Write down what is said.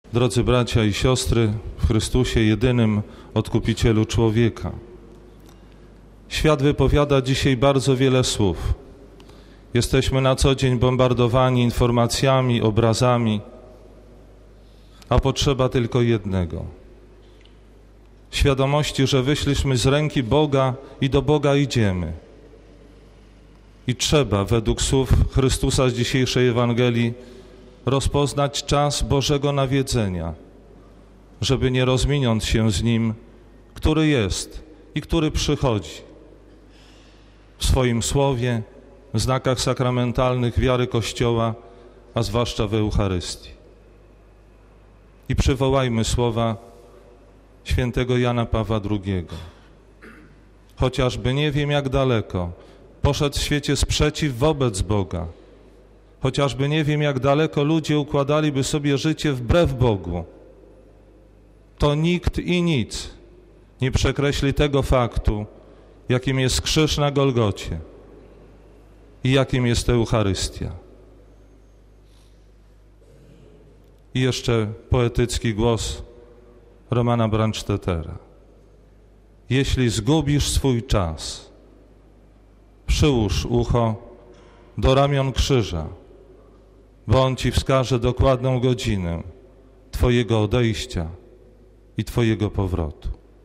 Drodzy bracia i siostry w Chrystusie, jedynym Odkupicielu człowieka. Świat wypowiada dzisiaj bardzo wiele słów. Jesteśmy na co dzień bombardowani informacjami, obrazami, a potrzeba tylko jednego. Świadomości, że wyszliśmy z ręki Boga i do Boga idziemy. I trzeba, według słów Chrystusa z dzisiejszej Ewangelii, rozpoznać czas Bożego nawiedzenia, żeby nie rozminąć się z Nim, który jest i który przychodzi. W swoim słowie, w znakach sakramentalnych wiary Kościoła, a zwłaszcza w Eucharystii. I przywołajmy słowa świętego Jana Pawła II. Chociażby nie wiem jak daleko poszedł w świecie sprzeciw wobec Boga, chociażby nie wiem jak daleko ludzie układaliby sobie życie wbrew Bogu, to nikt i nic nie przekreśli tego faktu, jakim jest krzyż na Golgocie i jakim jest Eucharystia. I jeszcze poetycki głos Romana Brandstättera. Jeśli zgubisz swój czas, przyłóż ucho do ramion krzyża, bo on ci wskaże dokładną godzinę Twojego odejścia i Twojego powrotu.